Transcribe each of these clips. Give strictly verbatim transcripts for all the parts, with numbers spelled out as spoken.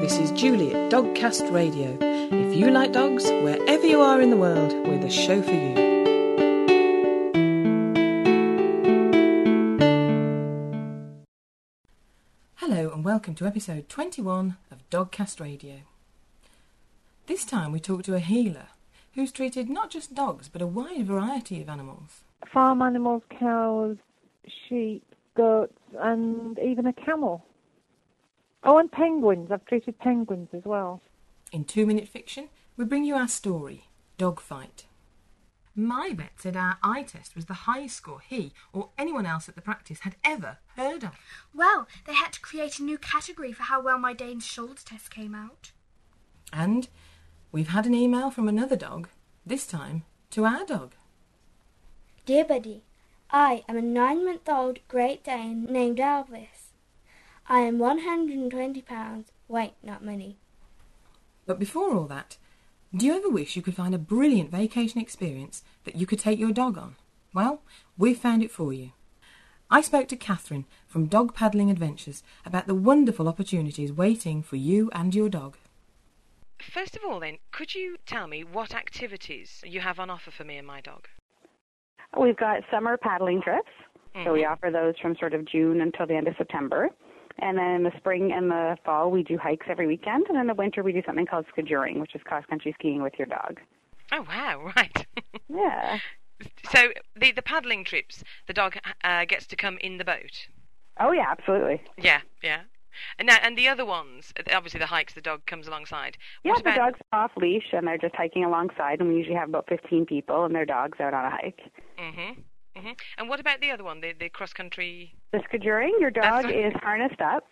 this is Julie at Dogcast Radio. If you like dogs, wherever you are in the world, we're the show for you. Hello and welcome to episode twenty-one of Dogcast Radio. This time we talk to a healer who's treated not just dogs but a wide variety of animals. Farm animals, cows, sheep, goats, and even a camel. Oh, and penguins. I've treated penguins as well. In Two Minute Fiction, we bring you our story, Dog Fight. My vet said our eye test was the highest score he or anyone else at the practice had ever heard of. Well, they had to create a new category for how well my Dane's shoulder test came out. And we've had an email from another dog, this time to our dog. Dear Buddy, I am a nine-month-old Great Dane named Elvis. I am one hundred twenty pounds. Wait, not money. But before all that, do you ever wish you could find a brilliant vacation experience that you could take your dog on? Well, we've found it for you. I spoke to Catherine from Dog Paddling Adventures about the wonderful opportunities waiting for you and your dog. First of all then, could you tell me what activities you have on offer for me and my dog? We've got summer paddling trips, mm-hmm. so we offer those from sort of June until the end of September. And then in the spring and the fall, we do hikes every weekend. And in the winter, we do something called skiduring, which is cross-country skiing with your dog. Oh, wow, right. Yeah. So the, the paddling trips, the dog uh, gets to come in the boat? Oh, yeah, absolutely. Yeah, yeah. And now, and the other ones, obviously the hikes, the dog comes alongside. Yeah, what about... the dog's off-leash, and they're just hiking alongside, and we usually have about fifteen people and their dogs out on a hike. Mm-hmm. Mm-hmm. And what about the other one, the, the cross-country? The skiduring, your dog That's... is harnessed up.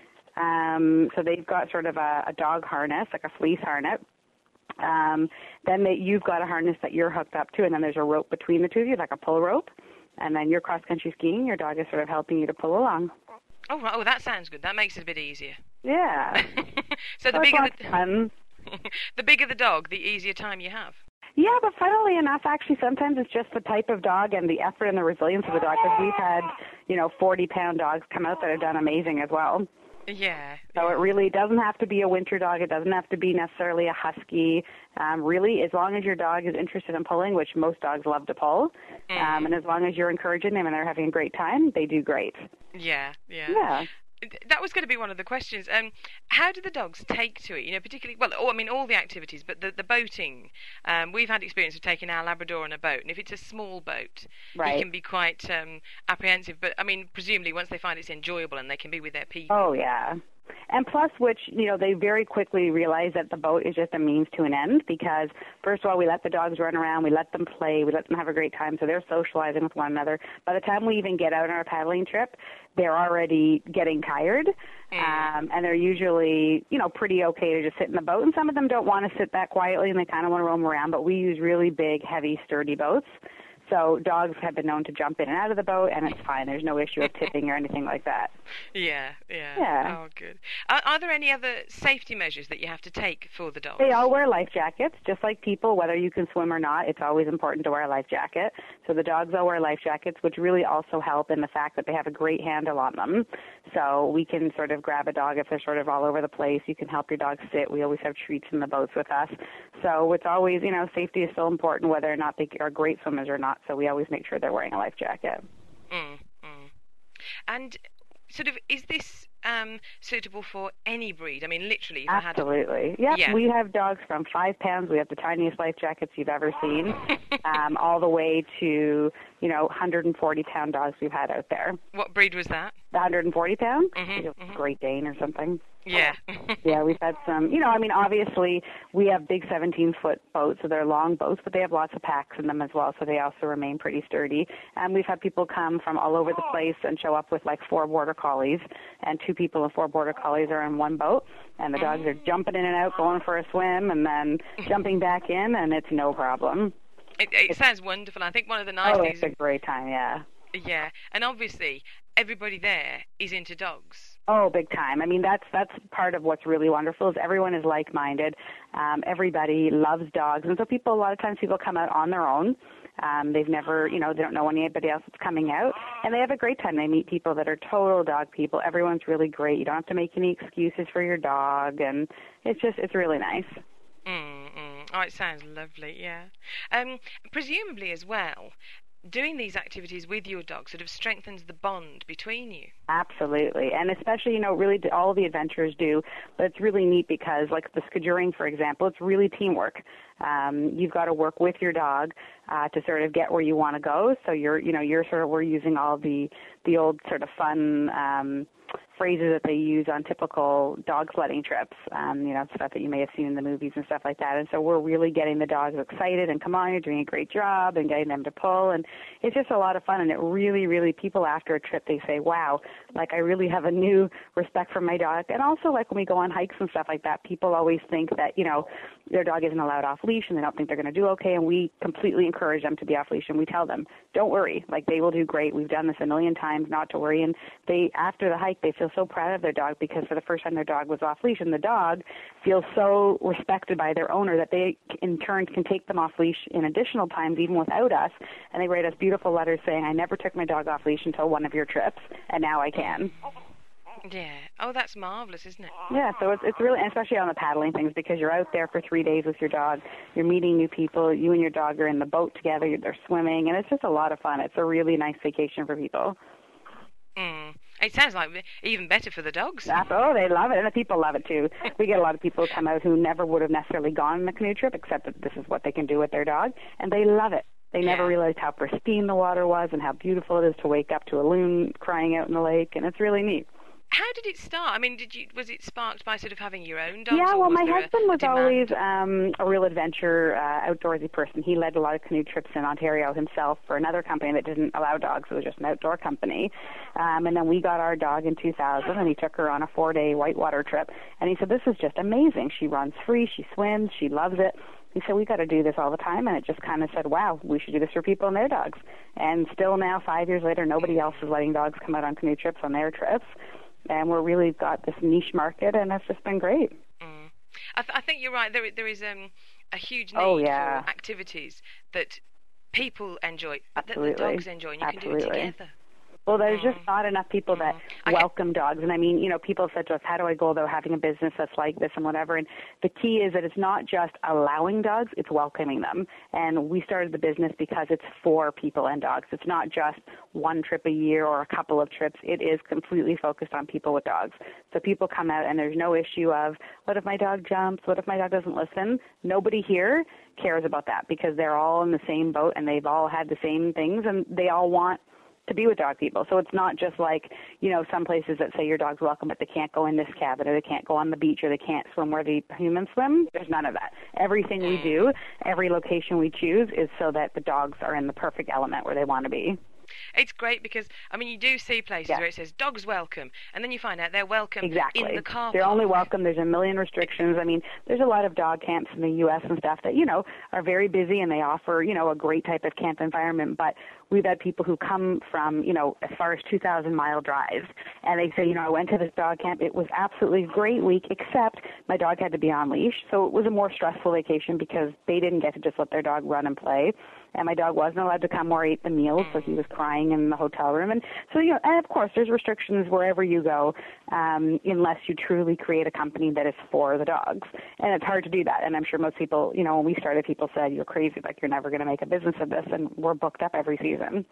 Um, so they've got sort of a, a dog harness, like a fleece harness. Um, then they, you've got a harness that you're hooked up to, and then there's a rope between the two of you, like a pull rope. And then you're cross-country skiing, your dog is sort of helping you to pull along. Oh, right. Oh, that sounds good. That makes it a bit easier. Yeah. So the so bigger the fun. the bigger the dog, the easier time you have. Yeah, but funnily enough, actually, sometimes it's just the type of dog and the effort and the resilience of the dog. Because we've had, you know, forty-pound dogs come out that have done amazing as well. Yeah. So yeah. it really doesn't have to be a winter dog. It doesn't have to be necessarily a husky. Um, really, as long as your dog is interested in pulling, which most dogs love to pull, mm. um, and as long as you're encouraging them and they're having a great time, they do great. Yeah, yeah. Yeah. That was going to be one of the questions. Um, how do the dogs take to it? You know, particularly, well, oh, I mean, all the activities, but the, the boating. Um, we've had experience of taking our Labrador on a boat, and if it's a small boat, right. he can be quite um, apprehensive. But, I mean, presumably once they find it's enjoyable and they can be with their people. Oh, yeah. And plus, which, you know, they very quickly realize that the boat is just a means to an end because, first of all, we let the dogs run around, we let them play, we let them have a great time, so they're socializing with one another. By the time we even get out on our paddling trip, they're already getting tired, mm. um, and they're usually, you know, pretty okay to just sit in the boat. And some of them don't want to sit that quietly, and they kind of want to roam around, but we use really big, heavy, sturdy boats. So dogs have been known to jump in and out of the boat, and it's fine. There's no issue of tipping or anything like that. Yeah, yeah. Yeah. Oh, good. Are, are there any other safety measures that you have to take for the dogs? They all wear life jackets, just like people. Whether you can swim or not, it's always important to wear a life jacket. So the dogs all wear life jackets, which really also help in the fact that they have a great handle on them. So we can sort of grab a dog if they're sort of all over the place. You can help your dog sit. We always have treats in the boats with us. So it's always, you know, safety is so important whether or not they are great swimmers or not. So we always make sure they're wearing a life jacket. Mm, mm. And sort of, is this um, suitable for any breed? I mean, literally. If Absolutely. I had... Yep. Yeah. We have dogs from five pounds. We have the tiniest life jackets you've ever seen, um, all the way to, you know, one hundred forty pound dogs we've had out there. What breed was that? The one hundred forty pound? Mm-hmm, mm-hmm. Great Dane or something. Yeah. Yeah, we've had some, you know, I mean, obviously we have big seventeen-foot boats, so they're long boats, but they have lots of packs in them as well, so they also remain pretty sturdy. And we've had people come from all over the place and show up with like four border collies, and two people and four border collies are in one boat, and the dogs are jumping in and out, going for a swim, and then jumping back in, and it's no problem. It, it sounds wonderful. I think one of the nice oh, things... it's a great time, yeah. Yeah, and obviously everybody there is into dogs. Oh, big time. I mean, that's that's part of what's really wonderful is everyone is like-minded. Um, everybody loves dogs. And so people, a lot of times people come out on their own Um, they've never, you know, they don't know anybody else that's coming out, and they have a great time. They meet people that are total dog people. Everyone's really great. You don't have to make any excuses for your dog, and it's just, it's really nice. Mm-mm. Oh, it sounds lovely, yeah. Um, presumably as well, doing these activities with your dog sort of strengthens the bond between you. Absolutely. And especially, you know, really all the adventurers do, but it's really neat because, like the skiduring, for example, it's really teamwork. Um, you've got to work with your dog uh, to sort of get where you want to go. So you're, you know, you're sort of, we're using all the, the old sort of fun um, phrases that they use on typical dog sledding trips, um, you know, stuff that you may have seen in the movies and stuff like that. And so we're really getting the dogs excited and come on, you're doing a great job, and getting them to pull. And it's just a lot of fun. And it really, really, people after a trip, they say, wow, like I really have a new respect for my dog. And also, like when we go on hikes and stuff like that, people always think that, you know, their dog isn't allowed off leash and they don't think they're going to do okay. And we completely encourage them to be off leash, and we tell them, don't worry, like they will do great. We've done this a million times, not to worry. And they, after the hike, they feel so proud of their dog because for the first time their dog was off leash, and the dog feels so respected by their owner that they in turn can take them off leash in additional times even without us. And they write us beautiful letters saying, I never took my dog off leash until one of your trips, and now I can. Yeah. Oh, that's marvellous, isn't it? Yeah, so it's it's really, especially on the paddling things, because you're out there for three days with your dog, you're meeting new people, you and your dog are in the boat together, they're swimming, and it's just a lot of fun. It's a really nice vacation for people. Mm. It sounds like even better for the dogs. Oh, they love it, and the people love it too. We get a lot of people who come out who never would have necessarily gone on a canoe trip, except that this is what they can do with their dog, and they love it. They never yeah. realized how pristine the water was and how beautiful it is to wake up to a loon crying out in the lake, and it's really neat. How did it start? I mean, did you was it sparked by sort of having your own dogs? Yeah, well, my was husband a, was a always um, a real adventure, uh, outdoorsy person. He led a lot of canoe trips in Ontario himself for another company that didn't allow dogs. It was just an outdoor company. Um, and then we got our dog in two thousand, and he took her on a four-day whitewater trip. And he said, this is just amazing. She runs free, she swims, she loves it. He said, we got to do this all the time, and it just kind of said, wow, we should do this for people and their dogs. And still now, five years later, nobody else is letting dogs come out on canoe trips on their trips. And we're really got this niche market, and it's just been great. Mm. I, th- I think you're right. There, there is um, a huge need oh, yeah. for activities that people enjoy, Absolutely. that the dogs enjoy, and you Absolutely. can do it together. Well, there's mm. just not enough people that mm. welcome dogs. And I mean, you know, people have said to us, how do I go about having a business that's like this and whatever? And the key is that it's not just allowing dogs, it's welcoming them. And we started the business because it's for people and dogs. It's not just one trip a year or a couple of trips. It is completely focused on people with dogs. So people come out and there's no issue of, what if my dog jumps? What if my dog doesn't listen? Nobody here cares about that because they're all in the same boat and they've all had the same things and they all want to be with dog people. So it's not just like, you know, some places that say your dog's welcome, but they can't go in this cabin or they can't go on the beach or they can't swim where the humans swim. There's none of that. Everything we do, every location we choose is so that the dogs are in the perfect element where they want to be. It's great because, I mean, you do see places yeah. where it says dogs welcome, and then you find out they're welcome exactly. in the car park. They're only welcome. There's a million restrictions. I mean, there's a lot of dog camps in the U S and stuff that, you know, are very busy and they offer, you know, a great type of camp environment. But we've had people who come from, you know, as far as two thousand mile drives, and they say, you know, I went to this dog camp. It was absolutely a great week, except my dog had to be on leash. So it was a more stressful vacation because they didn't get to just let their dog run and play. And my dog wasn't allowed to come or eat the meals, so he was crying in the hotel room. And so, you know, and of course, there's restrictions wherever you go, um, unless you truly create a company that is for the dogs. And it's hard to do that. And I'm sure most people, you know, when we started, people said, you're crazy, like you're never going to make a business of this. And we're booked up every season.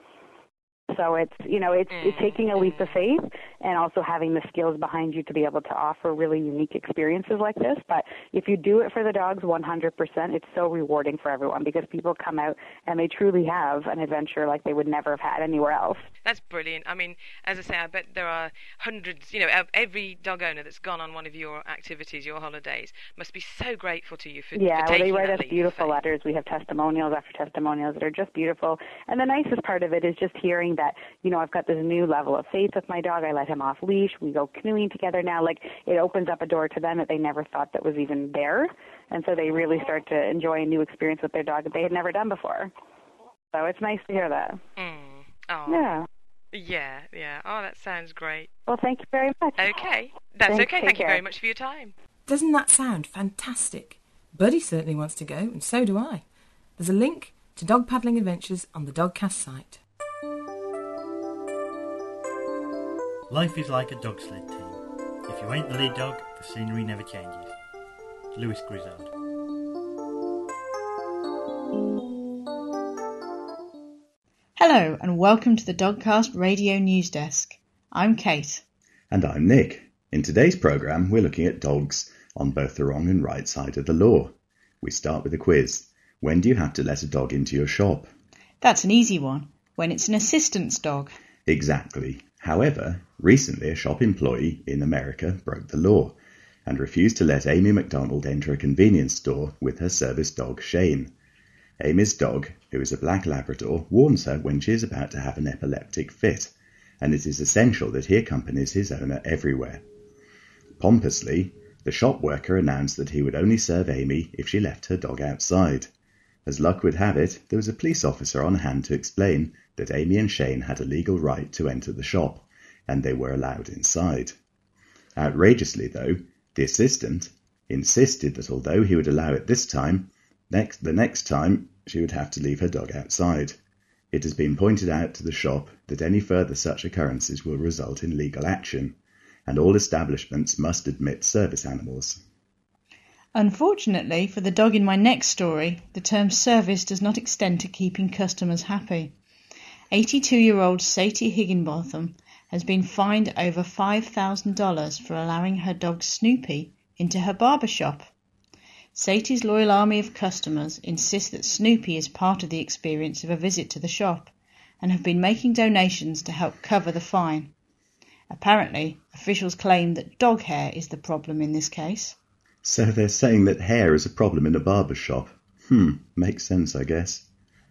So it's, you know, it's, it's taking a leap of faith and also having the skills behind you to be able to offer really unique experiences like this. But if you do it for the dogs one hundred percent, it's so rewarding for everyone because people come out and they truly have an adventure like they would never have had anywhere else. That's brilliant. I mean, as I say, I bet there are hundreds, you know, every dog owner that's gone on one of your activities, your holidays, must be so grateful to you for, yeah, for well, taking they write us that beautiful letters. We have testimonials after testimonials that are just beautiful. And the nicest part of it is just hearing that, you know, I've got this new level of faith with my dog. I let him off leash. We go canoeing together now. Like, it opens up a door to them that they never thought that was even there. And so they really start to enjoy a new experience with their dog that they had never done before. So it's nice to hear that. Mm. Oh. Yeah. Yeah, yeah. Oh, that sounds great. Well, thank you very much. Okay. That's Thanks, okay. take Thank care. you very much for your time. Doesn't that sound fantastic? Buddy certainly wants to go, and so do I. There's a link to to Dog Paddling Adventures on the Dogcast site. Life is like a dog sled team. If you ain't the lead dog, the scenery never changes. Lewis Grizzard. Hello and welcome to the Dogcast Radio News Desk. I'm Kate. And I'm Nick. In today's programme we're looking at dogs on both the wrong and right side of the law. We start with a quiz. When do you have to let a dog into your shop? That's an easy one. When it's an assistance dog. Exactly. However, recently a shop employee in America broke the law and refused to let Amy McDonald enter a convenience store with her service dog Shane. Amy's dog, who is a black Labrador, warns her when she is about to have an epileptic fit, and it is essential that he accompanies his owner everywhere. Pompously, the shop worker announced that he would only serve Amy if she left her dog outside. As luck would have it, there was a police officer on hand to explain that Amy and Shane had a legal right to enter the shop, and they were allowed inside. Outrageously, though, the assistant insisted that although he would allow it this time, next the next time she would have to leave her dog outside. It has been pointed out to the shop that any further such occurrences will result in legal action, and all establishments must admit service animals. Unfortunately for the dog in my next story, the term service does not extend to keeping customers happy. eighty-two-year-old Sadie Higginbotham has been fined over five thousand dollars for allowing her dog Snoopy into her barber shop. Sadie's loyal army of customers insist that Snoopy is part of the experience of a visit to the shop and have been making donations to help cover the fine. Apparently, officials claim that dog hair is the problem in this case. So they're saying that hair is a problem in a barber shop. Hmm, makes sense, I guess.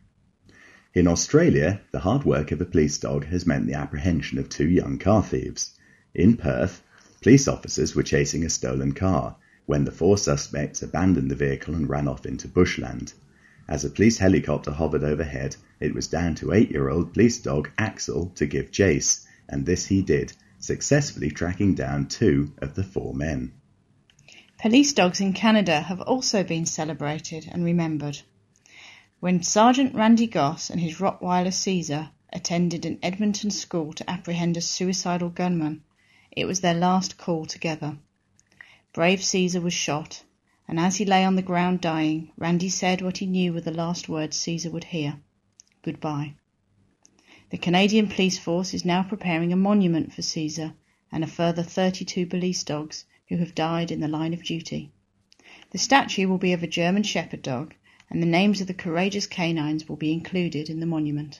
In Australia, the hard work of a police dog has meant the apprehension of two young car thieves. In Perth, police officers were chasing a stolen car when the four suspects abandoned the vehicle and ran off into bushland. As a police helicopter hovered overhead, it was down to eight-year-old police dog Axel to give chase, and this he did, successfully tracking down two of the four men. Police dogs in Canada have also been celebrated and remembered. When Sergeant Randy Goss and his Rottweiler Caesar attended an Edmonton school to apprehend a suicidal gunman, it was their last call together. Brave Caesar was shot, and as he lay on the ground dying, Randy said what he knew were the last words Caesar would hear: goodbye. The Canadian Police Force is now preparing a monument for Caesar and a further thirty-two police dogs who have died in the line of duty. The statue will be of a German Shepherd dog, and the names of the courageous canines will be included in the monument.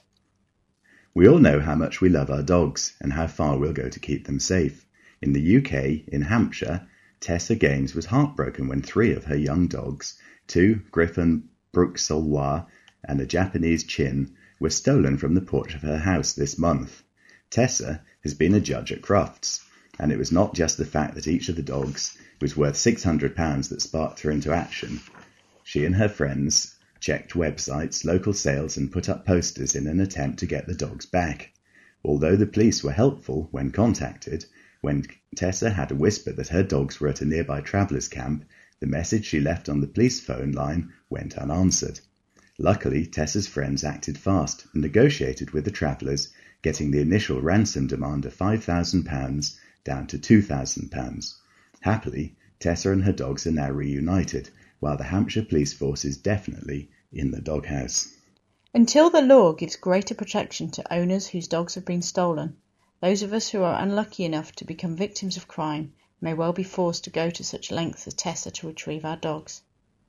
We all know how much we love our dogs and how far we'll go to keep them safe. In the U K, in Hampshire, Tessa Gaines was heartbroken when three of her young dogs, two Griffon Bruxellois and a Japanese Chin, were stolen from the porch of her house this month. Tessa has been a judge at Crufts, and it was not just the fact that each of the dogs was worth six hundred pounds that sparked her into action. She and her friends checked websites, local sales, and put up posters in an attempt to get the dogs back. Although the police were helpful when contacted, when Tessa had a whisper that her dogs were at a nearby travellers' camp, the message she left on the police phone line went unanswered. Luckily, Tessa's friends acted fast and negotiated with the travellers, getting the initial ransom demand of five thousand pounds down to two thousand pounds. Happily, Tessa and her dogs are now reunited, while the Hampshire Police Force is definitely in the doghouse. Until the law gives greater protection to owners whose dogs have been stolen, those of us who are unlucky enough to become victims of crime may well be forced to go to such lengths as Tessa to retrieve our dogs.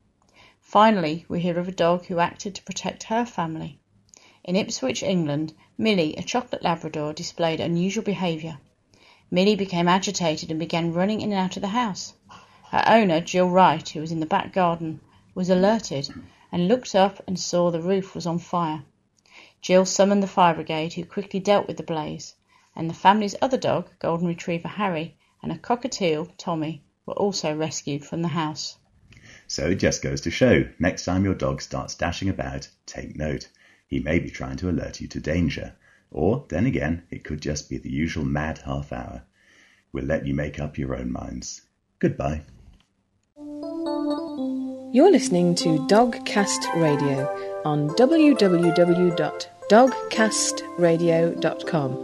Finally, we hear of a dog who acted to protect her family. In Ipswich, England, Millie, a chocolate Labrador, displayed unusual behaviour. Millie became agitated and began running in and out of the house. Her owner, Jill Wright, who was in the back garden, was alerted and looked up and saw the roof was on fire. Jill summoned the fire brigade, who quickly dealt with the blaze, and the family's other dog, Golden Retriever Harry, and a cockatiel, Tommy, were also rescued from the house. So it just goes to show, next time your dog starts dashing about, take note. He may be trying to alert you to danger. Or, then again, it could just be the usual mad half hour. We'll let you make up your own minds. Goodbye. You're listening to Dogcast Radio on w w w dot dog cast radio dot com.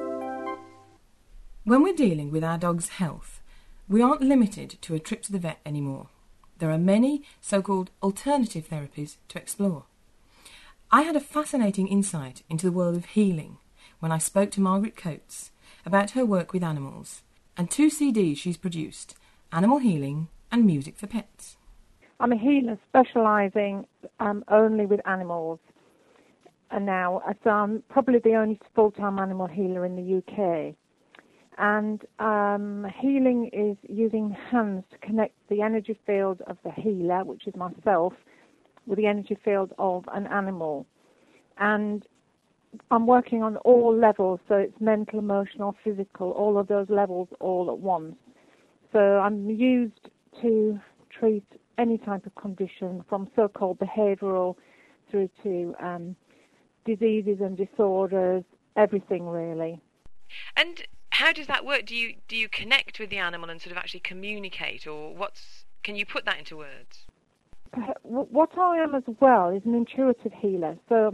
When we're dealing with our dog's health, we aren't limited to a trip to the vet anymore. There are many so-called alternative therapies to explore. I had a fascinating insight into the world of healing when I spoke to Margaret Coates about her work with animals and two C Ds she's produced, Animal Healing and Music for Pets. I'm a healer specialising um, only with animals. And now, so I'm probably the only full-time animal healer in the U K. And um, healing is using hands to connect the energy field of the healer, which is myself, with the energy field of an animal. And I'm working on all levels, so it's mental, emotional, physical, all of those levels all at once. So I'm used to treat any type of condition, from so-called behavioural through to um, diseases and disorders, everything really. And how does that work? Do you do you connect with the animal and sort of actually communicate, or what's? Can you put that into words? What I am as well is an intuitive healer. So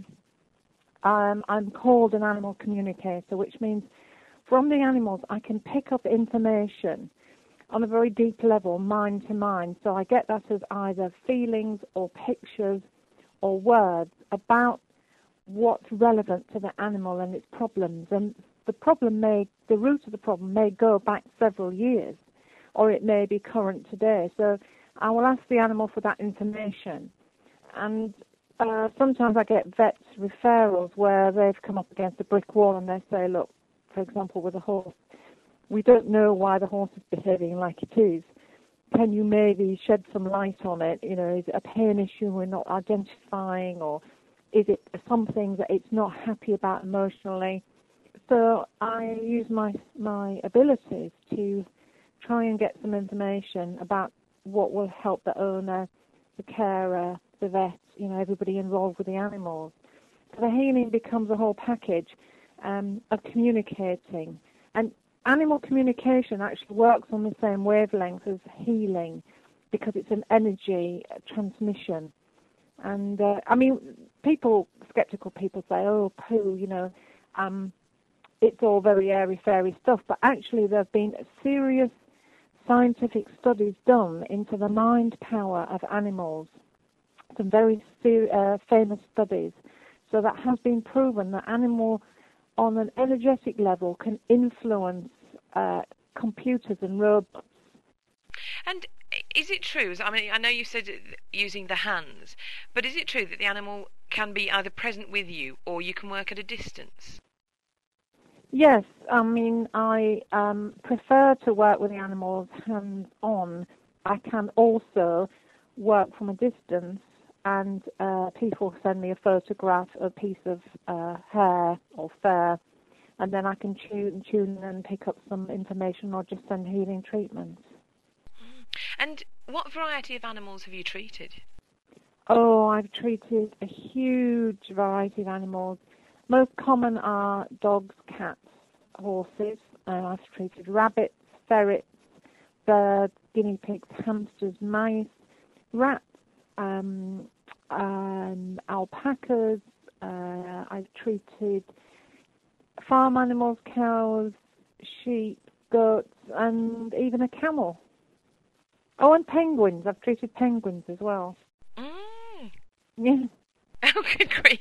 um, I'm called an animal communicator, which means from the animals I can pick up information on a very deep level, mind to mind. So I get that as either feelings or pictures or words about what's relevant to the animal and its problems. And the problem may, the root of the problem may go back several years, or it may be current today. So I will ask the animal for that information. And uh, sometimes I get vets referrals where they've come up against a brick wall and they say, look, for example, with a horse, we don't know why the horse is behaving like it is. Can you maybe shed some light on it? You know, is it a pain issue we're not identifying, or is it something that it's not happy about emotionally? So I use my my abilities to try and get some information about what will help the owner, the carer, the vet, you know, everybody involved with the animals. So the healing becomes a whole package um, of communicating. And animal communication actually works on the same wavelength as healing, because it's an energy transmission. And, uh, I mean, people, skeptical people say, oh, poo, you know, um, it's all very airy-fairy stuff. But actually there have been serious scientific studies done into the mind power of animals, some very ser- uh, famous studies. So that has been proven that animal on an energetic level can influence uh, computers and robots. And is it true, I mean, I know you said using the hands, but is it true that the animal can be either present with you or you can work at a distance? Yes, I mean, I um, prefer to work with the animals hands-on. I can also work from a distance, and uh, people send me a photograph of a piece of uh, hair or fur, and then I can tune, tune and pick up some information or just send healing treatments. And what variety of animals have you treated? Oh, I've treated a huge variety of animals. Most common are dogs, cats, horses. Uh, I've treated rabbits, ferrets, birds, guinea pigs, hamsters, mice, rats, um, um, alpacas. Uh, I've treated farm animals, cows, sheep, goats, and even a camel. Oh, and penguins. I've treated penguins as well. Mm. Yeah. Oh, good grief.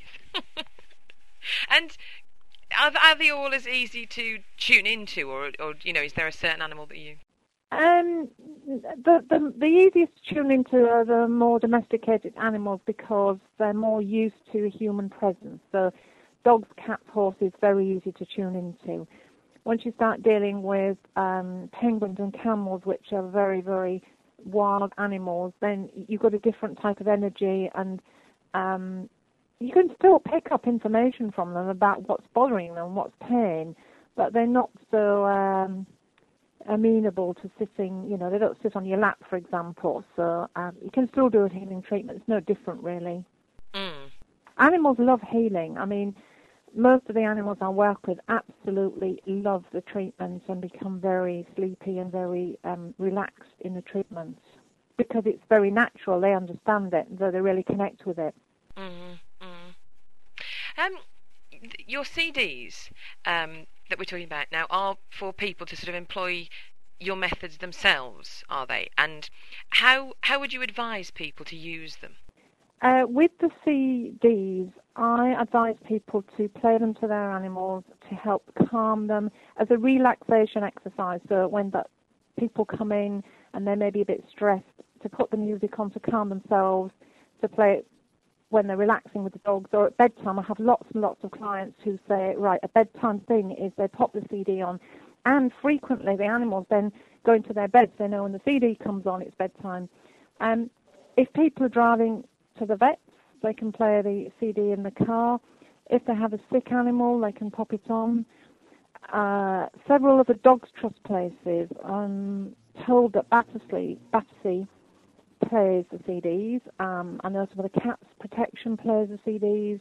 And are, are they all as easy to tune into, or, or you know, is there a certain animal that you... Um, the, the the easiest to tune into are the more domesticated animals, because they're more used to a human presence. So dogs, cats, horses, very easy to tune into. Once you start dealing with um, penguins and camels, which are very, very wild animals, then you've got a different type of energy, and um, you can still pick up information from them about what's bothering them, what's pain, but they're not so um, amenable to sitting, you know, they don't sit on your lap, for example, so um, you can still do a healing treatment. It's no different, really. Mm. Animals love healing. I mean, most of the animals I work with absolutely love the treatments and become very sleepy and very um, relaxed in the treatments. because it's very natural. They understand it, so they really connect with it. Mm, mm. Um, your C Ds um, that we're talking about now are for people to sort of employ your methods themselves, are they? And how how would you advise people to use them? Uh, with the C Ds, I advise people to play them to their animals to help calm them as a relaxation exercise. So when the people come in and they may be a bit stressed, to put the music on to calm themselves, to play it when they're relaxing with the dogs, or at bedtime. I have lots and lots of clients who say, right, a bedtime thing is they pop the C D on, and frequently the animals then go into their beds. They know when the C D comes on, it's bedtime. Um, if people are driving to the vets, they can play the C D in the car. If they have a sick animal, they can pop it on. Uh, several of the Dogs Trust places, I'm told that Battersea, Battersea plays the C Ds. Um, I know some of the Cats Protection plays the C Ds.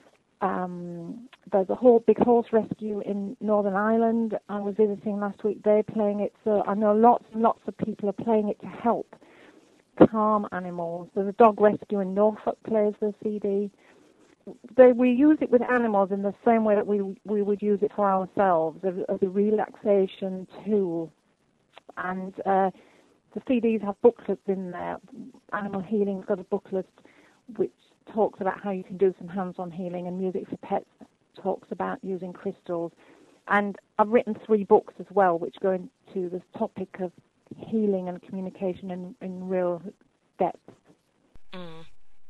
Um, there's a whole big horse rescue in Northern Ireland. I was visiting last week. They're playing it. So I know lots and lots of people are playing it to help calm animals. There's a dog rescue in Norfolk plays the C D. They, we use it with animals in the same way that we we would use it for ourselves, as, as a relaxation tool. And uh, the C Ds have booklets in there. Animal Healing's got a booklet which talks about how you can do some hands-on healing, and Music for Pets talks about using crystals. And I've written three books as well, which go into this topic of healing and communication in, in real depth. Mm.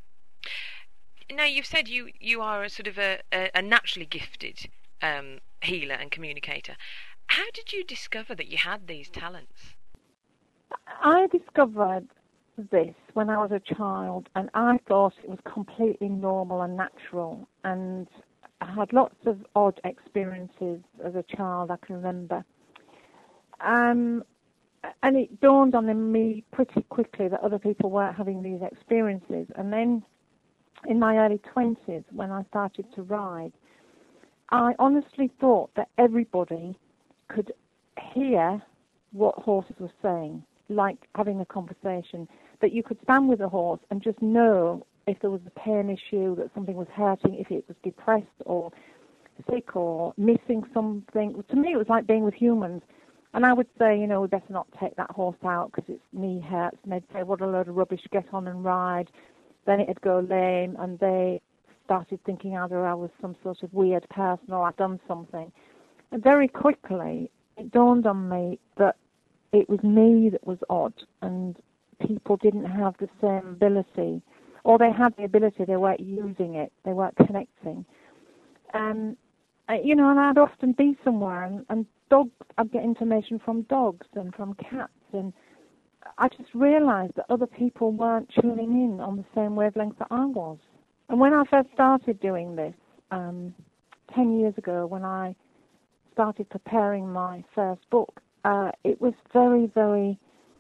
Now, you've said you, you are a sort of a, a, a naturally gifted um, healer and communicator. How did you discover that you had these talents? I discovered this when I was a child, and I thought it was completely normal and natural. And I had lots of odd experiences as a child, I can remember. Um, and it dawned on me pretty quickly that other people weren't having these experiences. And then in my early twenties, when I started to ride, I honestly thought that everybody could hear what horses were saying, like having a conversation, that you could stand with a horse and just know if there was a pain issue, that something was hurting, if it was depressed or sick or missing something. To me, it was like being with humans. And I would say, you know, we better not take that horse out because its knee hurts. And they'd say, what a load of rubbish, get on and ride. Then it'd go lame, and they started thinking either I was some sort of weird person or I'd done something. And very quickly, it dawned on me that it was me that was odd, and people didn't have the same ability. Or they had the ability, they weren't using it, they weren't connecting. Um, you know, and I'd often be somewhere, and, and dogs, I'd get information from dogs and from cats, and I just realised that other people weren't tuning in on the same wavelength that I was. And when I first started doing this, um, ten years ago, when I started preparing my first book, uh, it was very, very,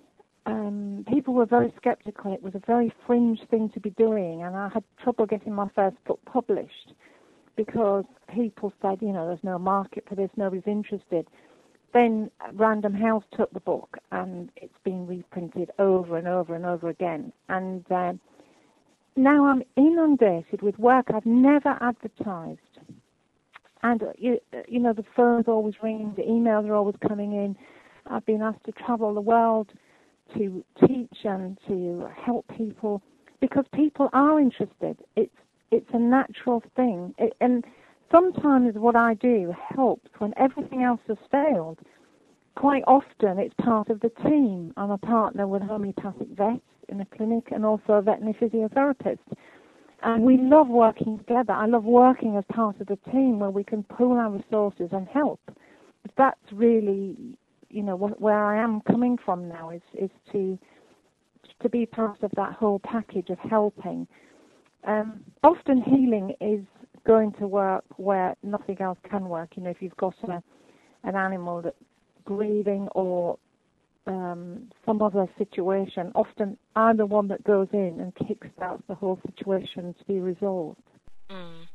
um, people were very sceptical. It was a very fringe thing to be doing, and I had trouble getting my first book published because people said, you know, there's no market for this, nobody's interested. Then Random House took the book, and it's been reprinted over and over and over again. And uh, now I'm inundated with work I've never advertised. And, uh, you, you know, the phone's always ringing, the emails are always coming in. I've been asked to travel the world to teach and to help people because people are interested. It's it's a natural thing. It, and sometimes what I do helps when everything else has failed. Quite often it's part of the team. I'm a partner with homeopathic vets in a clinic and also a veterinary physiotherapist. And we love working together. I love working as part of the team where we can pool our resources and help. That's really, you know, wh- where I am coming from now is, is to to be part of that whole package of helping. Um, often healing is going to work where nothing else can work. You know, if you've got a, an animal that's grieving or um, some other situation, often I'm the one that goes in and kickstarts the whole situation to be resolved. Mm.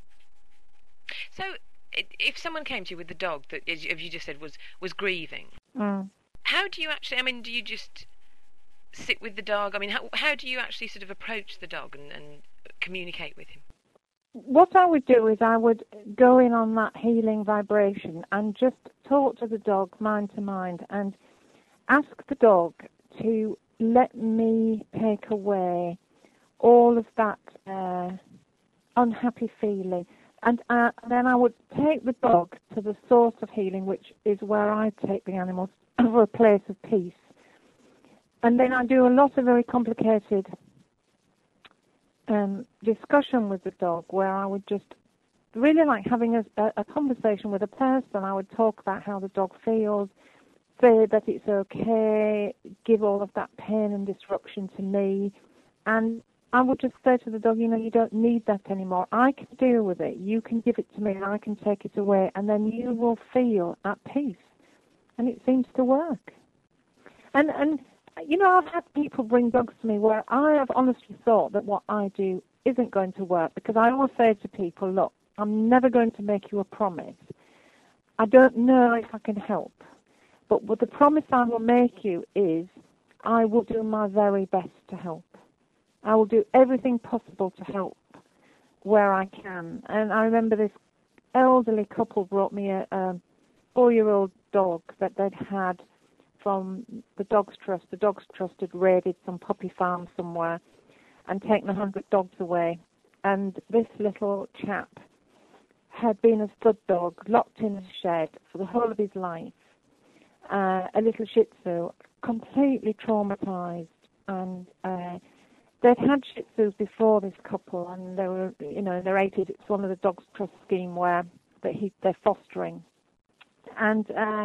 So, if someone came to you with the dog that, as you just said, was was grieving, mm. how do you actually? I mean, do you just sit with the dog? I mean, how how do you actually sort of approach the dog and, and communicate with him? What I would do is I would go in on that healing vibration and just talk to the dog mind to mind and ask the dog to let me take away all of that uh, unhappy feeling. And uh, then I would take the dog to the source of healing, which is where I take the animals, for a place of peace. And then I do a lot of very complicated um, discussion with the dog, where I would just really like having a, a conversation with a person. I would talk about how the dog feels, say that it's okay, give all of that pain and disruption to me, and I would just say to the dog, you know, you don't need that anymore. I can deal with it. You can give it to me and I can take it away, and then you will feel at peace. And it seems to work. And, and you know, I've had people bring dogs to me where I have honestly thought that what I do isn't going to work, because I always say to people, look, I'm never going to make you a promise. I don't know if I can help. But what the promise I will make you is I will do my very best to help. I will do everything possible to help where I can. And I remember this elderly couple brought me a, a four-year-old dog that they'd had from the Dogs Trust. The Dogs Trust had raided some puppy farm somewhere and taken a hundred dogs away. And this little chap had been a stud dog, locked in a shed for the whole of his life. Uh, a little Shih Tzu, completely traumatized, and uh, they'd had Shih Tzus before this couple, and they were, you know, in their eighties. It's one of the Dogs Trust scheme where that he they're fostering, and uh,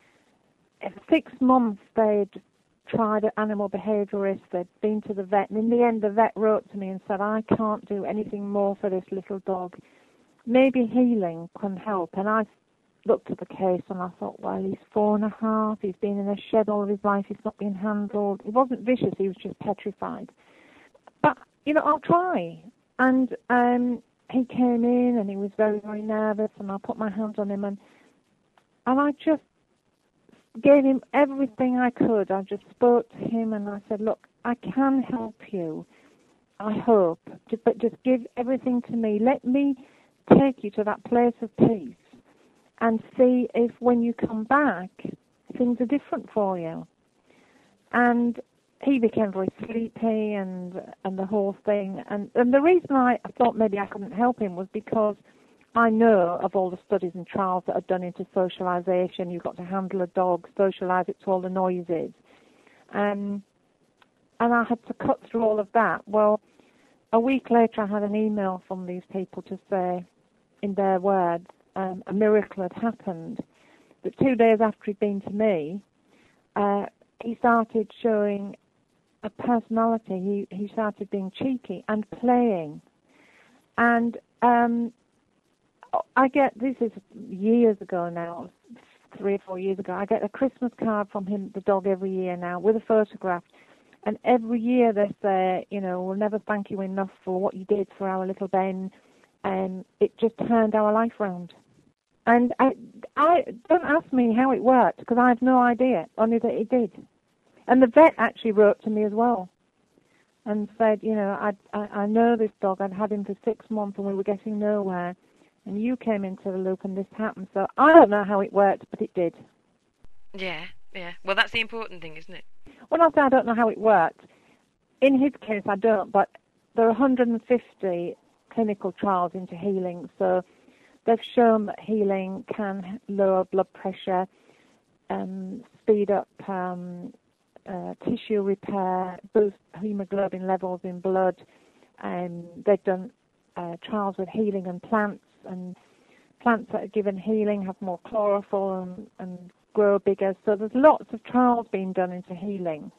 in six months they'd tried an animal behaviourist. They'd been to the vet, and in the end, the vet wrote to me and said, "I can't do anything more for this little dog. Maybe healing can help." And I looked at the case and I thought, well, he's four and a half, he's been in a shed all of his life, he's not been handled. He wasn't vicious, he was just petrified. But, you know, I'll try. And um, he came in and he was very, very nervous, and I put my hands on him and and I just gave him everything I could. I just spoke to him and I said, look, I can help you, I hope, but just give everything to me. Let me take you to that place of peace and see if when you come back, things are different for you. And he became very sleepy and and the whole thing. And, and the reason I, I thought maybe I couldn't help him was because I know of all the studies and trials that are done into socialization. You've got to handle a dog, socialize it to all the noises. Um, and I had to cut through all of that. Well, a week later I had an email from these people to say, in their words, Um, a miracle had happened. But two days after he'd been to me, uh, he started showing a personality. He he started being cheeky and playing. And um, I get, this is years ago now, three or four years ago, I get a Christmas card from him, the dog, every year now with a photograph. And every year they say, you know, we'll never thank you enough for what you did for our little Ben. And it just turned our life round. And I, I don't ask me how it worked, because I have no idea, only that it did. And the vet actually wrote to me as well and said, you know, I, I, I know this dog. I'd had him for six months and we were getting nowhere. And you came into the loop and this happened. So I don't know how it worked, but it did. Yeah, yeah. Well, that's the important thing, isn't it? When I say I don't know how it worked, in his case I don't, but there are one hundred fifty clinical trials into healing. So they've shown that healing can lower blood pressure, um, speed up um, uh, tissue repair, boost hemoglobin levels in blood. Um, they've done uh, trials with healing and plants, and plants that are given healing have more chlorophyll and, and grow bigger. So there's lots of trials being done into healing.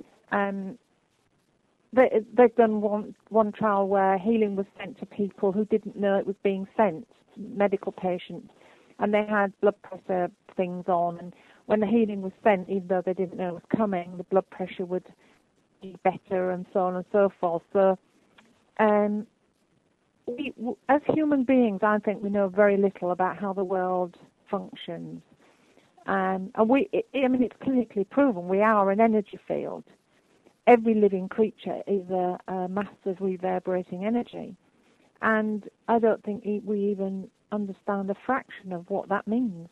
Um, They, they've done one, one trial where healing was sent to people who didn't know it was being sent, medical patients, and they had blood pressure things on, and when the healing was sent, even though they didn't know it was coming, the blood pressure would be better and so on and so forth. So um, we, as human beings, I think we know very little about how the world functions. Um, and we, it, I mean, it's clinically proven we are an energy field. every living creature is a, a mass of reverberating energy. And I don't think we even understand a fraction of what that means.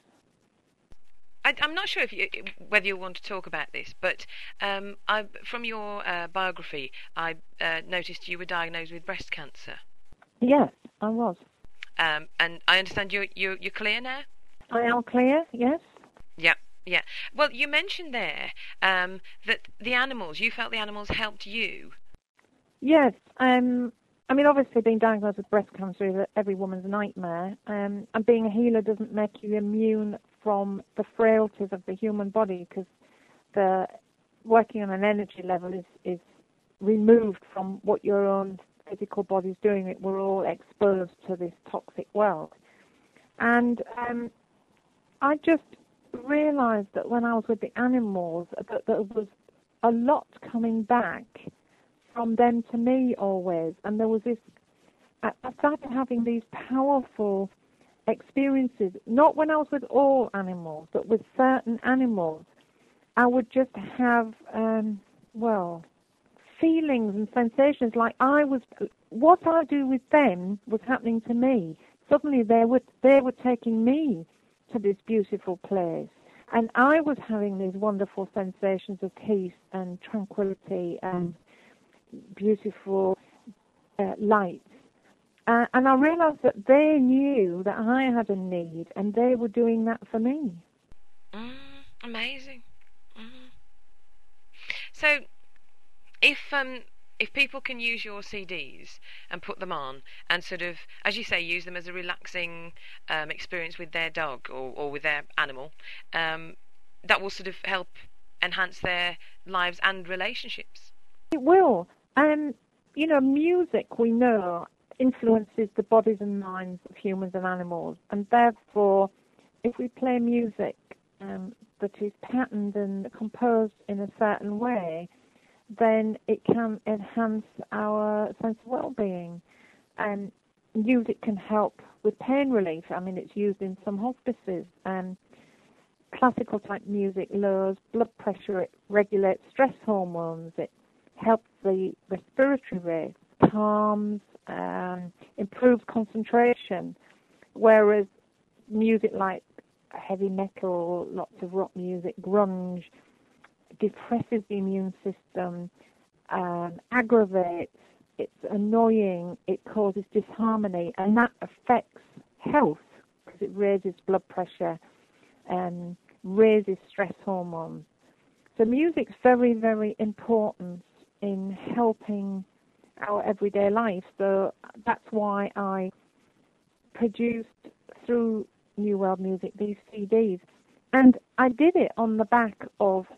I, I'm not sure if you, whether you want to talk about this, but um, I, from your uh, biography, I uh, noticed you were diagnosed with breast cancer. Yes, I was. Um, and I understand you're, you're, you're clear now? I am clear, yes. Yeah, yeah. Well, you mentioned there um, that the animals, you felt the animals helped you. Yes. Um, I mean, obviously being diagnosed with breast cancer is every woman's nightmare. Um, and being a healer doesn't make you immune from the frailties of the human body, because the working on an energy level is, is removed from what your own physical body is doing. We're all exposed to this toxic world. And um, I just realized that when I was with the animals, that there was a lot coming back from them to me always. And there was this, I started having these powerful experiences, not when I was with all animals, but with certain animals. I would just have, um, well, feelings and sensations like I was, what I do with them was happening to me. Suddenly they were, they were taking me to this beautiful place. And I was having these wonderful sensations of peace and tranquility and beautiful uh, light. Uh, and I realized that they knew that I had a need, and they were doing that for me. Mm, amazing. Mm. So, if um, if people can use your C Ds and put them on, and sort of, as you say, use them as a relaxing um, experience with their dog or, or with their animal, um, that will sort of help enhance their lives and relationships. It will. Um, you know, music, we know, influences the bodies and minds of humans and animals, and therefore if we play music um, that is patterned and composed in a certain way, then it can enhance our sense of well-being. And music can help with pain relief. I mean, it's used in some hospices. And classical type music lowers blood pressure, it regulates stress hormones, it helps the respiratory rate, calms, um, improves concentration, whereas music like heavy metal, lots of rock music, grunge, depresses the immune system, um, aggravates, it's annoying, it causes disharmony, and that affects health because it raises blood pressure and raises stress hormones. So music's very, very important in helping our everyday life. So that's why I produced through New World Music these C Ds. And I did it on the back of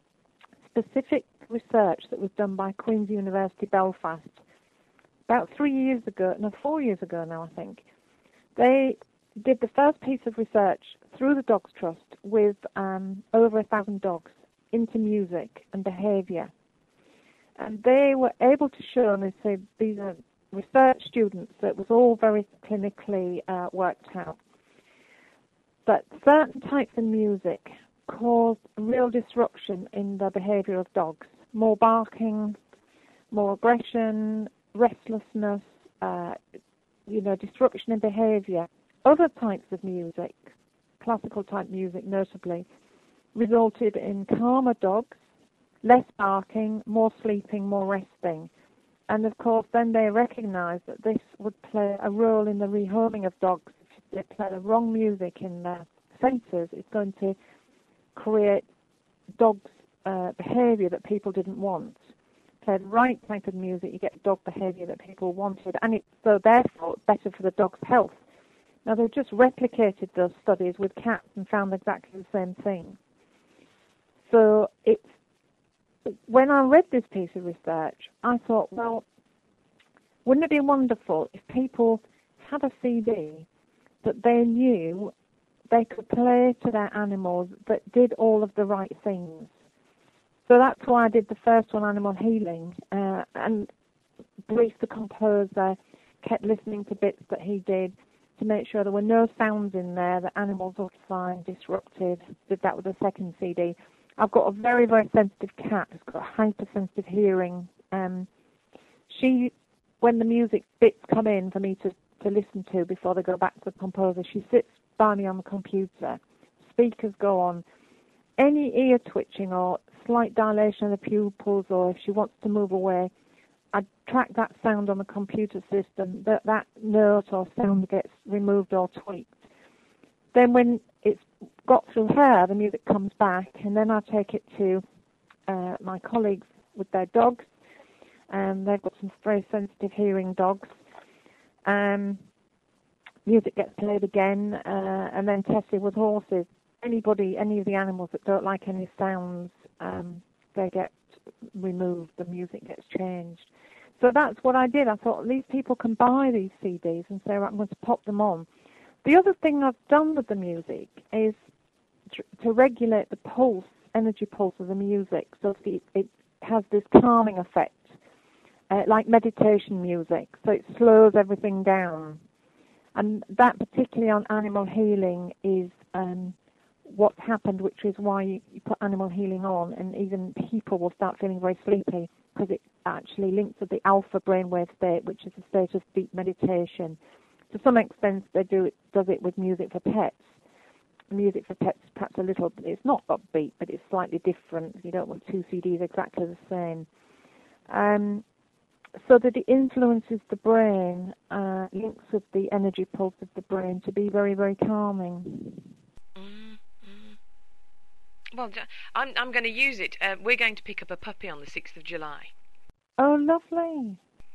specific research that was done by Queen's University Belfast about three years ago, no, four years ago now, I think. They did the first piece of research through the Dogs Trust with um, over a thousand dogs into music and behaviour. And they were able to show, and they say these are research students, so it was all very clinically uh, worked out, that certain types of music caused real disruption in the behaviour of dogs. More barking, more aggression, restlessness, uh, you know, disruption in behaviour. Other types of music, classical type music notably, resulted in calmer dogs, less barking, more sleeping, more resting. And of course then they recognised that this would play a role in the rehoming of dogs. If they play the wrong music in their centres, it's going to create dogs' uh, behaviour that people didn't want. Play the right type of music, you get dog behaviour that people wanted, and it's so therefore better for the dog's health. Now they've just replicated those studies with cats and found exactly the same thing. So it's when I read this piece of research, I thought, well, wouldn't it be wonderful if people had a C D that they knew they could play to their animals that did all of the right things? So that's why I did the first one, Animal Healing, uh, and Bruce, the composer, kept listening to bits that he did to make sure there were no sounds in there that animals would find disruptive. Did that with the second C D. I've got a very, very sensitive cat who's got hypersensitive hearing. Um, she, when the music bits come in for me to, to listen to before they go back to the composer, she sits by me on the computer. Speakers go on. Any ear twitching or slight dilation of the pupils, or if she wants to move away, I track that sound on the computer system, that that note or sound gets removed or tweaked. Then when it's got through her, the music comes back, and then I take it to uh, my colleagues with their dogs. Um, they've got some very sensitive hearing dogs. Um, music gets played again, uh, and then tested with horses. Anybody, any of the animals that don't like any sounds, um, they get removed, the music gets changed. So that's what I did. I thought these people can buy these C Ds and say, right, I'm going to pop them on. The other thing I've done with the music is tr- to regulate the pulse, energy pulse of the music, so that it, it has this calming effect, uh, like meditation music, so it slows everything down. And that, particularly on animal healing, is um, what's happened, which is why you, you put animal healing on, and even people will start feeling very sleepy, because it actually links with the alpha brainwave state, which is a state of deep meditation. To some extent, they do it, does it with music for pets. Music for pets is perhaps a little, it's not upbeat, but it's slightly different. You don't want two C Ds exactly the same. Um, so that it influences the brain, uh, links with the energy pulse of the brain to be very, very calming. Mm, mm. Well, I'm I'm going to use it. Uh, we're going to pick up a puppy on the sixth of July. Oh, lovely.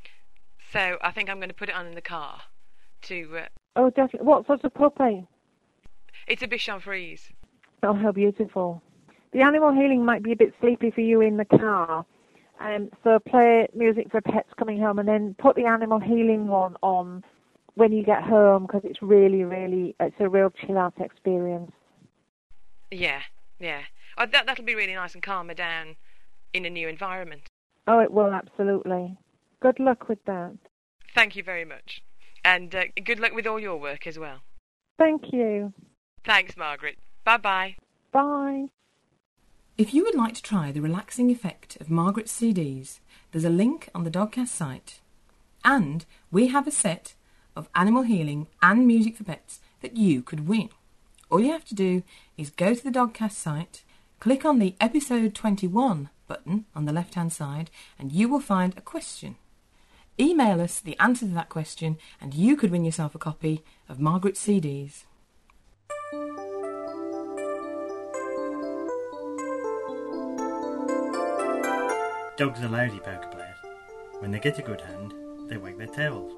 So I think I'm going to put it on in the car. To uh, oh, definitely. What sort of puppy? It's a Bichon Frise. Oh, how beautiful. The animal healing might be a bit sleepy for you in the car. Um, so play music for pets coming home, and then put the animal healing one on when you get home, because it's really, really, it's a real chill-out experience. Yeah, yeah. Oh, that, that'll be really nice and calm her down in a new environment. Oh, it will, absolutely. Good luck with that. Thank you very much. And uh, good luck with all your work as well. Thank you. Thanks, Margaret. Bye-bye. Bye. If you would like to try the relaxing effect of Margaret's C Ds, there's a link on the Dogcast site. And we have a set of animal healing and music for pets that you could win. All you have to do is go to the Dogcast site, click on the episode twenty-one button on the left-hand side, and you will find a question. Email us the answer to that question, and you could win yourself a copy of Margaret's C Ds. Dogs are lousy poker players. When they get a good hand, they wag their tails.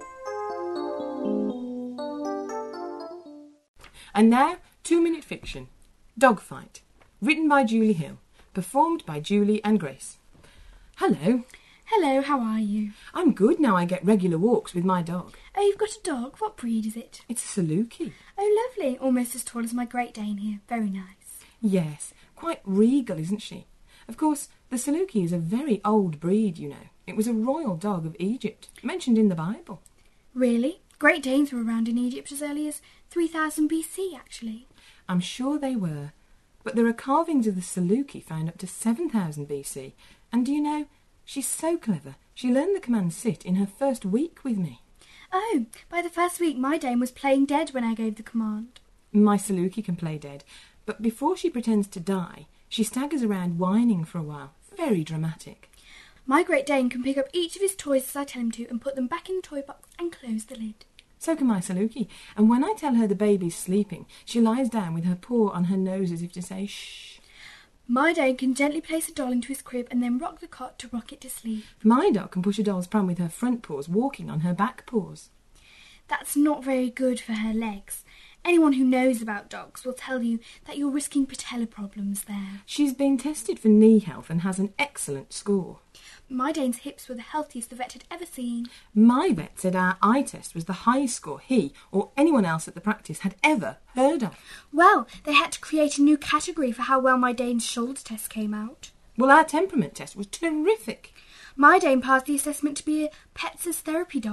And now, two-minute fiction, Dogfight, written by Julie Hill, performed by Julie and Grace. Hello. Hello, how are you? I'm good now I get regular walks with my dog. Oh, you've got a dog? What breed is it? It's a Saluki. Oh, lovely. Almost as tall as my Great Dane here. Very nice. Yes, quite regal, isn't she? Of course, the Saluki is a very old breed, you know. It was a royal dog of Egypt, mentioned in the Bible. Really? Great Danes were around in Egypt as early as three thousand B C, actually. I'm sure they were. But there are carvings of the Saluki found up to seven thousand B C. And do you know, she's so clever. She learned the command sit in her first week with me. Oh, by the first week my Dane was playing dead when I gave the command. My Saluki can play dead, but before she pretends to die, she staggers around whining for a while. Very dramatic. My Great Dane can pick up each of his toys as I tell him to and put them back in the toy box and close the lid. So can my Saluki, and when I tell her the baby's sleeping, she lies down with her paw on her nose as if to say shh. My Dane can gently place a doll into his crib and then rock the cot to rock it to sleep. My dog can push a doll's pram with her front paws, walking on her back paws. That's not very good for her legs. Anyone who knows about dogs will tell you that you're risking patella problems there. She's been tested for knee health and has an excellent score. My Dane's hips were the healthiest the vet had ever seen. My vet said our eye test was the highest score he or anyone else at the practice had ever heard of. Well, they had to create a new category for how well my Dane's shoulder test came out. Well, our temperament test was terrific. My Dane passed the assessment to be a pets as therapy dog.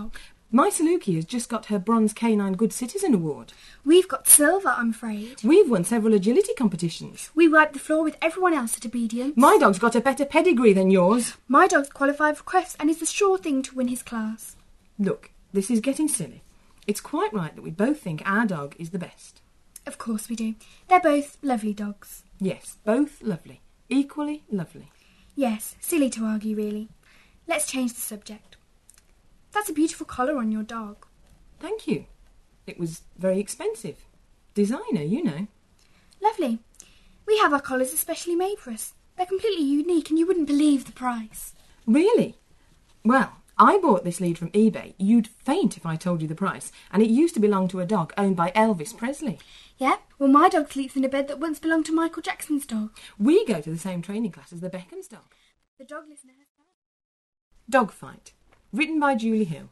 My Saluki has just got her Bronze Canine Good Citizen Award. We've got silver, I'm afraid. We've won several agility competitions. We wiped the floor with everyone else at obedience. My dog's got a better pedigree than yours. My dog's qualified for Crefts and is the sure thing to win his class. Look, this is getting silly. It's quite right that we both think our dog is the best. Of course we do. They're both lovely dogs. Yes, both lovely. Equally lovely. Yes, silly to argue, really. Let's change the subject. That's a beautiful collar on your dog. Thank you. It was very expensive. Designer, you know. Lovely. We have our collars especially made for us. They're completely unique and you wouldn't believe the price. Really? Well, I bought this lead from eBay. You'd faint if I told you the price. And it used to belong to a dog owned by Elvis Presley. Yeah? Well, my dog sleeps in a bed that once belonged to Michael Jackson's dog. We go to the same training class as the Beckham's dog. The dog listener has found. Dogfight. Written by Julie Hill.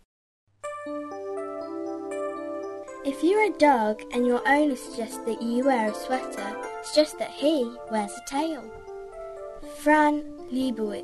If you're a dog and your owner suggests that you wear a sweater, suggest that he wears a tail. Fran Lebowitz.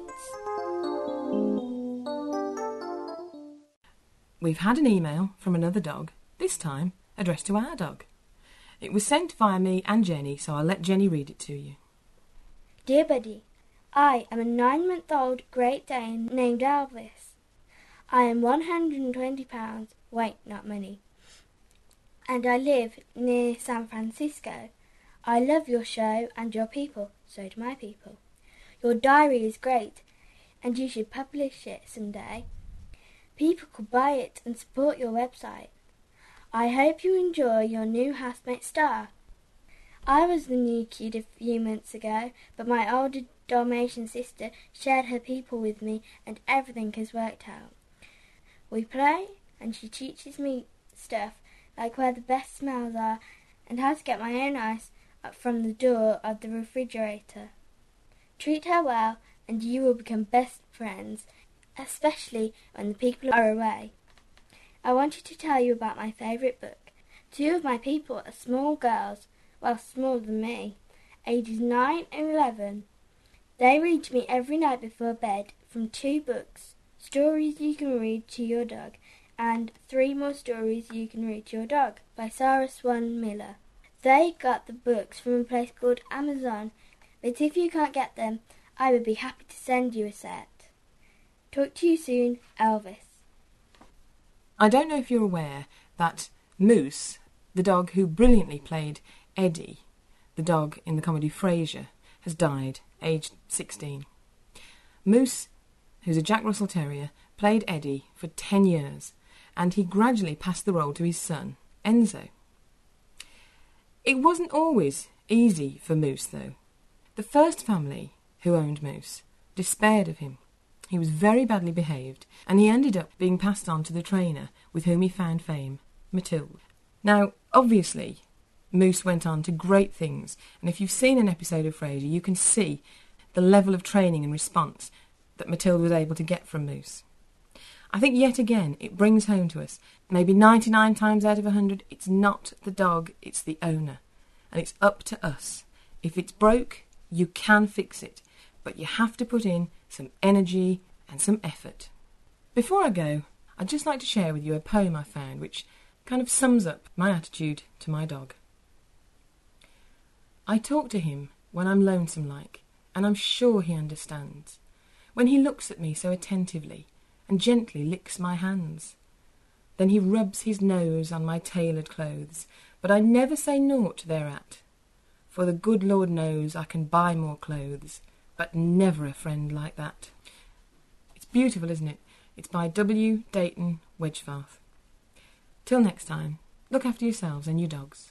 We've had an email from another dog, this time addressed to our dog. It was sent via me and Jenny, so I'll let Jenny read it to you. Dear Buddy, I am a nine-month-old Great Dane named Elvis. I am one hundred and twenty pounds, weight not money, and I live near San Francisco. I love your show and your people, so do my people. Your diary is great, and you should publish it someday. People could buy it and support your website. I hope you enjoy your new housemate Star. I was the new kid a few months ago, but my older Dalmatian sister shared her people with me and everything has worked out. We play and she teaches me stuff like where the best smells are and how to get my own ice up from the door of the refrigerator. Treat her well and you will become best friends, especially when the people are away. I wanted to tell you about my favourite book. Two of my people are small girls, well, smaller than me, ages nine and eleven. They read to me every night before bed from two books, Stories You Can Read to Your Dog, and Three More Stories You Can Read to Your Dog by Sarah Swan Miller. They got the books from a place called Amazon, but if you can't get them, I would be happy to send you a set. Talk to you soon, Elvis. I don't know if you're aware that Moose, the dog who brilliantly played Eddie, the dog in the comedy Frasier, has died, aged sixteen. Moose, who's a Jack Russell Terrier, played Eddie for ten years, and he gradually passed the role to his son, Enzo. It wasn't always easy for Moose, though. The first family who owned Moose despaired of him. He was very badly behaved, and he ended up being passed on to the trainer with whom he found fame, Matilda. Now, obviously, Moose went on to great things, and if you've seen an episode of Frasier, you can see the level of training and response that Matilda was able to get from Moose. I think yet again it brings home to us, maybe ninety-nine times out of one hundred, it's not the dog, it's the owner. And it's up to us. If it's broke, you can fix it, but you have to put in some energy and some effort. Before I go, I'd just like to share with you a poem I found which kind of sums up my attitude to my dog. I talk to him when I'm lonesome like, and I'm sure he understands. When he looks at me so attentively and gently licks my hands. Then he rubs his nose on my tailored clothes, but I never say naught thereat. For the good Lord knows I can buy more clothes, but never a friend like that. It's beautiful, isn't it? It's by W. Dayton Wedgevarth. Till next time, look after yourselves and your dogs.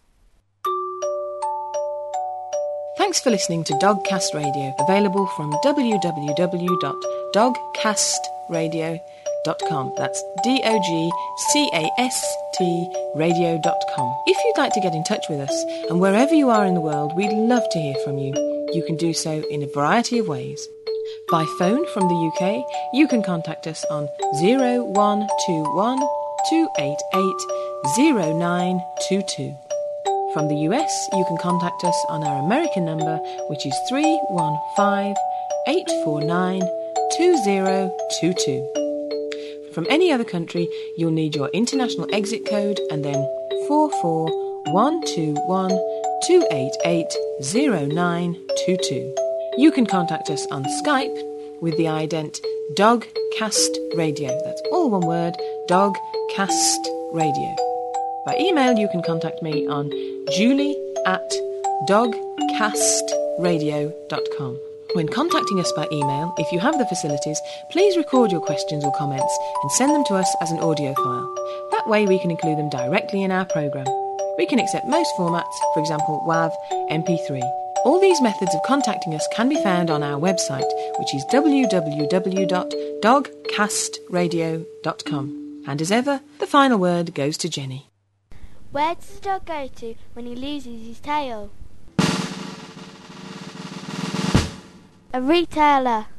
Thanks for listening to Dogcast Radio, available from w w w dot dogcast radio dot com. That's D O G C A S T radio dot com. If you'd like to get in touch with us, and wherever you are in the world, we'd love to hear from you. You can do so in a variety of ways. By phone from the U K, you can contact us on zero one two one two eight eight zero nine two two. From the U S, you can contact us on our American number, which is three one five eight four nine two zero two two. From any other country, you'll need your international exit code and then four four one two one two eight eight zero nine two two. You can contact us on Skype with the ident Dogcast Radio. That's all one word, Dogcast Radio. By email, you can contact me on julie at dogcastradio dot com. When contacting us by email, if you have the facilities, please record your questions or comments and send them to us as an audio file. That way we can include them directly in our programme. We can accept most formats, for example WAV, M P three. All these methods of contacting us can be found on our website, which is w w w dot dogcastradio dot com. And as ever, the final word goes to Jenny. Where does the dog go to when he loses his tail? A retailer.